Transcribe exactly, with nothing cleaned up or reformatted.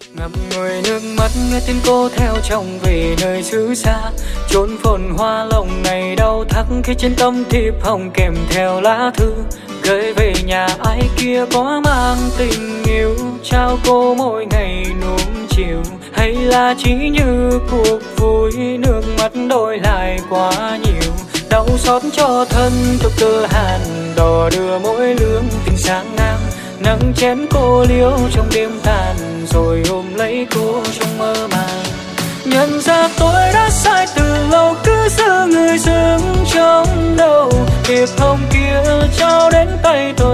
Ngập ngùi nước mắt nghe tiếng cô theo chồng về nơi xứ xa, chốn phồn hoa lòng này đau thắt khi trên tấm thiệp hồng kèm theo lá thư gửi về nhà ai kia có mang tình yêu, trao cô mỗi ngày nuông chiều, hay là chỉ như cuộc vui nước mắt đổi lại quá nhiều. Đau xót cho thân thuộc cơ hàn đò đưa mỗi lương tình sáng ngang, nắng chén cô liêu trong đêm tàn rồi ôm lấy cô trong mơ màng. Nhận ra tôi đã sai từ lâu, cứ giữ người dưng trong đầu thiệp hồng kia trao đến tay tôi.